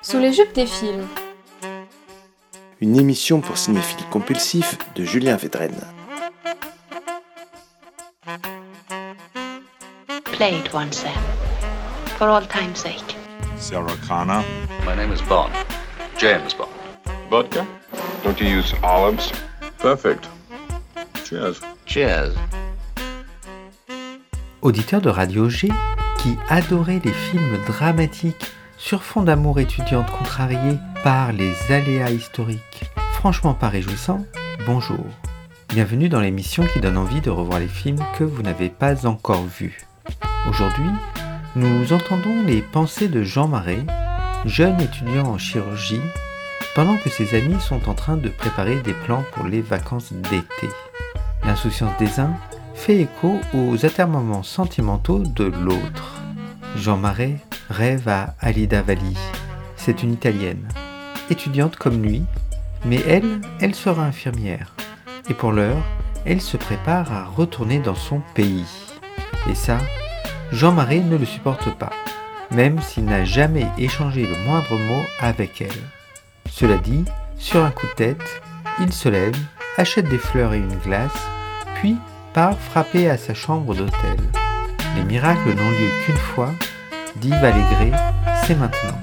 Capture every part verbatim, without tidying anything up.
Sous les jupes des films. Une émission pour cinéphiles compulsifs de Julien Védrenne. Play it once then, for all time's sake. Sarah Connor. My name is Bond. James Bond. Vodka? Don't you use olives? Perfect. Cheers. Cheers. Auditeur de Radio G qui adorait les films dramatiques sur fond d'amour étudiante contrariée par les aléas historiques, franchement pas réjouissant, bonjour. Bienvenue dans l'émission qui donne envie de revoir les films que vous n'avez pas encore vus. Aujourd'hui, nous entendons les pensées de Jean Marais, jeune étudiant en chirurgie, pendant que ses amis sont en train de préparer des plans pour les vacances d'été. L'insouciance des uns fait écho aux atermoiements sentimentaux de l'autre. Jean Marais rêve à Alida Valli. C'est une Italienne, étudiante comme lui, mais elle, elle sera infirmière. Et pour l'heure, elle se prépare à retourner dans son pays. Et ça, Jean Marais ne le supporte pas, même s'il n'a jamais échangé le moindre mot avec elle. Cela dit, sur un coup de tête, il se lève, achète des fleurs et une glace, puis part frapper à sa chambre d'hôtel. Les miracles n'ont lieu qu'une fois, dit Valégré, c'est maintenant.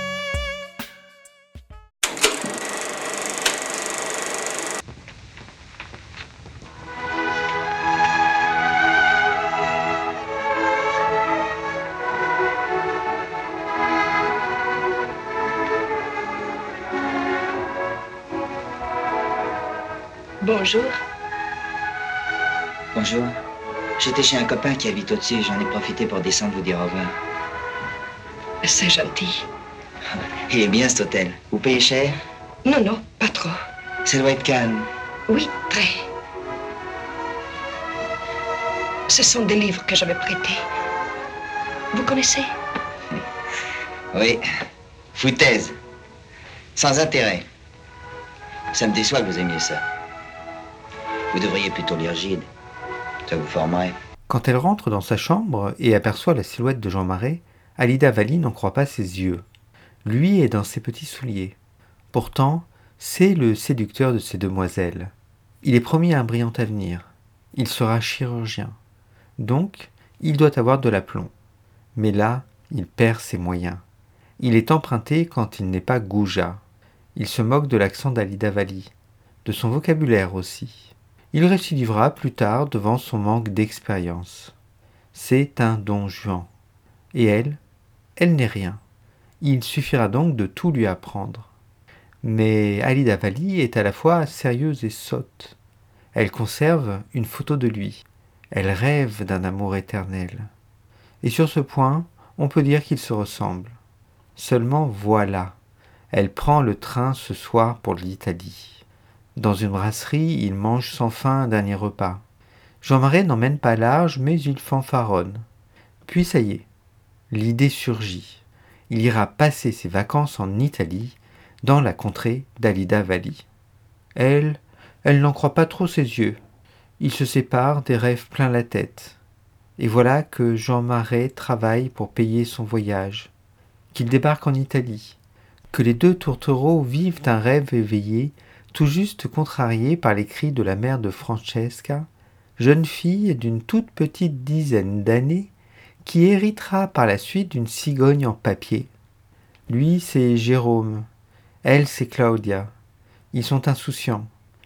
Bonjour. Bonjour. J'étais chez un copain qui habite au-dessus, j'en ai profité pour descendre vous dire au revoir. C'est gentil. Il est bien cet hôtel. Vous payez cher? Non, non, pas trop. Ça doit être calme. Oui, très. Ce sont des livres que j'avais prêtés. Vous connaissez? Oui. Foutaise. Sans intérêt. Ça me déçoit que vous aimiez ça. Vous devriez plutôt lire Gide. Ça vous formerait. Quand elle rentre dans sa chambre et aperçoit la silhouette de Jean Marais, Alida Valli n'en croit pas ses yeux. Lui est dans ses petits souliers. Pourtant, c'est le séducteur de ces demoiselles. Il est promis un brillant avenir. Il sera chirurgien. Donc, il doit avoir de l'aplomb. Mais là, il perd ses moyens. Il est emprunté quand il n'est pas goujat. Il se moque de l'accent d'Alida Valli, de son vocabulaire aussi. Il récidivera plus tard devant son manque d'expérience. C'est un don Juan. Et elle, elle n'est rien. Il suffira donc de tout lui apprendre. Mais Alida Valli est à la fois sérieuse et sotte. Elle conserve une photo de lui. Elle rêve d'un amour éternel. Et sur ce point, on peut dire qu'ils se ressemblent. Seulement voilà, elle prend le train ce soir pour l'Italie. Dans une brasserie, il mange sans faim un dernier repas. Jean Marais n'emmène pas large, mais il fanfaronne. Puis ça y est, l'idée surgit. Il ira passer ses vacances en Italie, dans la contrée d'Alida Valli. Elle, elle n'en croit pas trop ses yeux. Ils se séparent, des rêves plein la tête. Et voilà que Jean Marais travaille pour payer son voyage, qu'il débarque en Italie, que les deux tourtereaux vivent un rêve éveillé, tout juste contrarié par les cris de la mère de Francesca, jeune fille d'une toute petite dizaine d'années, qui héritera par la suite d'une cigogne en papier. Lui, c'est Jérôme. Elle, c'est Claudia. Ils sont insouciants.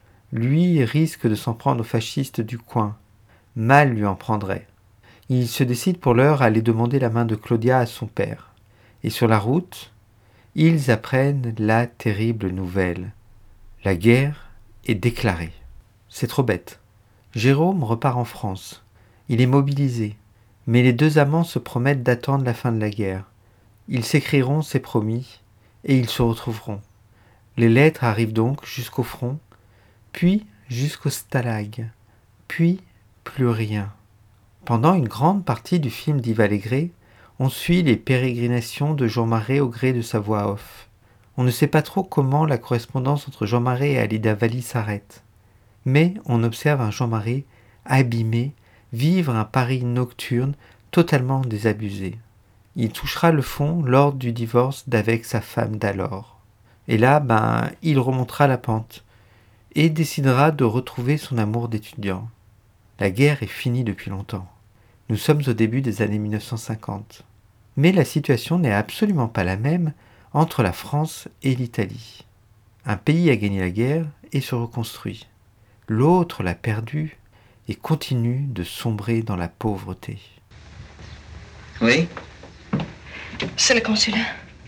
Lui risque de s'en prendre aux fascistes du coin. Mal lui en prendrait. Il se décide pour l'heure à aller demander la main de Claudia à son père. Et sur la route, ils apprennent la terrible nouvelle. La guerre est déclarée. C'est trop bête. Jérôme repart en France. Il est mobilisé. Mais les deux amants se promettent d'attendre la fin de la guerre. Ils s'écriront, c'est promis, et ils se retrouveront. Les lettres arrivent donc jusqu'au front, puis jusqu'au stalag, puis plus rien. Pendant une grande partie du film d'Yves Allégret, on suit les pérégrinations de Jean Marais au gré de sa voix off. On ne sait pas trop comment la correspondance entre Jean Marais et Alida Valli s'arrête. Mais on observe un Jean Marais abîmé, vivre un Paris nocturne totalement désabusé. Il touchera le fond lors du divorce d'avec sa femme d'alors. Et là, ben, il remontera la pente et décidera de retrouver son amour d'étudiant. La guerre est finie depuis longtemps. Nous sommes au début des années mille neuf cent cinquante. Mais la situation n'est absolument pas la même entre la France et l'Italie. Un pays a gagné la guerre et se reconstruit. L'autre l'a perdue et continue de sombrer dans la pauvreté. Oui? C'est le consulat.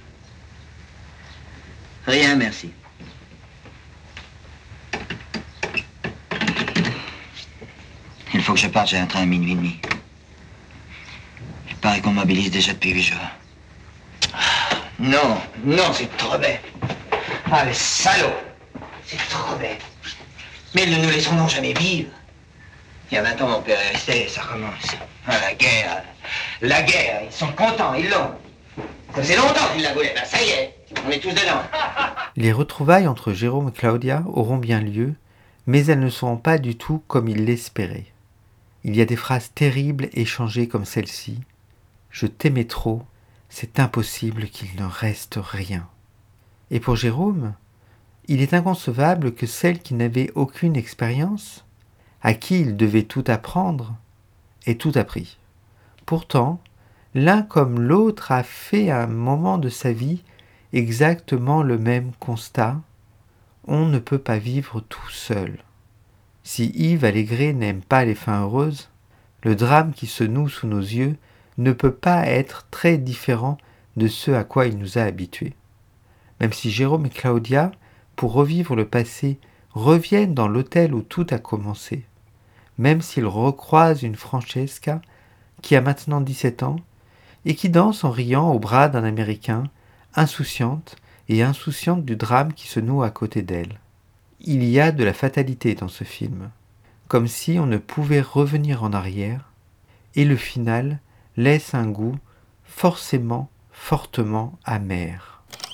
Rien, merci. Il faut que je parte, j'ai un train à minuit et demi. Il paraît qu'on mobilise déjà depuis huit jours. Non, non, c'est trop bête. Ah, les salauds! C'est trop bête. Mais ils ne nous laisseront donc jamais vivre. Il y a vingt ans, mon père est resté, et ça recommence. Ah, la guerre, la guerre, ils sont contents, ils l'ont. Ça faisait longtemps qu'ils la voulaient, ben ça y est, on est tous dedans. Les retrouvailles entre Jérôme et Claudia auront bien lieu, mais elles ne seront pas du tout comme il l'espérait. Il y a des phrases terribles échangées comme celle-ci. « Je t'aimais trop, c'est impossible qu'il ne reste rien. » Et pour Jérôme, il est inconcevable que celle qui n'avait aucune expérience, à qui il devait tout apprendre, ait tout appris. Pourtant, l'un comme l'autre a fait à un moment de sa vie exactement le même constat. On ne peut pas vivre tout seul. Si Yves Allégret n'aime pas les fins heureuses, le drame qui se noue sous nos yeux ne peut pas être très différent de ce à quoi il nous a habitués. Même si Jérôme et Claudia, pour revivre le passé, reviennent dans l'hôtel où tout a commencé, même s'ils recroisent une Francesca qui a maintenant dix-sept ans et qui danse en riant au bras d'un Américain, insouciante et insouciante du drame qui se noue à côté d'elle. Il y a de la fatalité dans ce film, comme si on ne pouvait revenir en arrière, et le final laisse un goût forcément, fortement amer.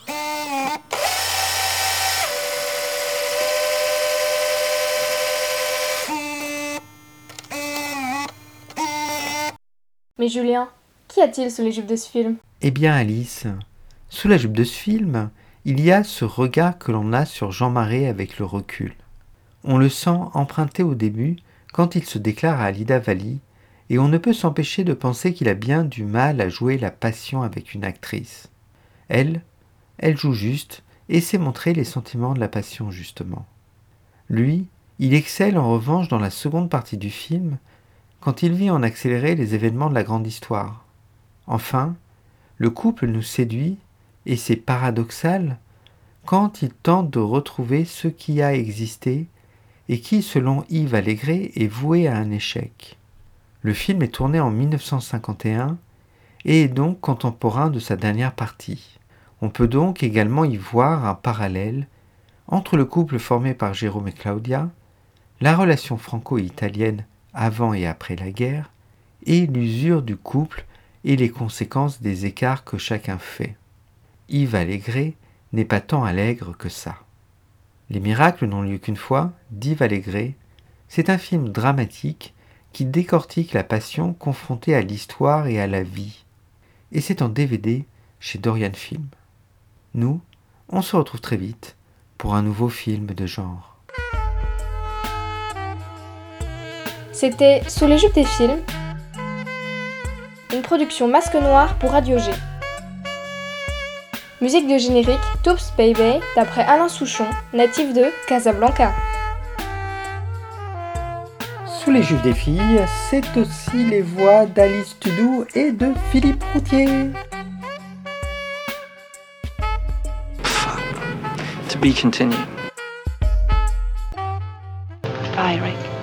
Mais Julien, qu'y a-t-il sous les jupes de ce film ? Eh bien Alice, sous la jupe de ce film, il y a ce regard que l'on a sur Jean Marais avec le recul. On le sent emprunté au début quand il se déclare à Alida Valli, et on ne peut s'empêcher de penser qu'il a bien du mal à jouer la passion avec une actrice. Elle, elle joue juste et sait montrer les sentiments de la passion justement. Lui, il excelle en revanche dans la seconde partie du film, quand il vit en accéléré les événements de la grande histoire. Enfin, le couple nous séduit, et c'est paradoxal, quand il tente de retrouver ce qui a existé et qui, selon Yves Allégret, est voué à un échec. Le film est tourné en mille neuf cent cinquante et un et est donc contemporain de sa dernière partie. On peut donc également y voir un parallèle entre le couple formé par Jérôme et Claudia, la relation franco-italienne avant et après la guerre, et l'usure du couple et les conséquences des écarts que chacun fait. Yves Allégret n'est pas tant allègre que ça. Les miracles n'ont lieu qu'une fois, d'Yves Allégret, c'est un film dramatique qui décortique la passion confrontée à l'histoire et à la vie. Et c'est en D V D chez Dorian Film. Nous, on se retrouve très vite pour un nouveau film de genre. C'était Sous les jupes des films, une production Masque Noir pour Radio G. Musique de générique Toops Baby d'après Alain Souchon, natif de Casablanca. Sous les jupes des filles, c'est aussi les voix d'Alice Tudou et de Philippe Routier. To be continued. Bye, Rick.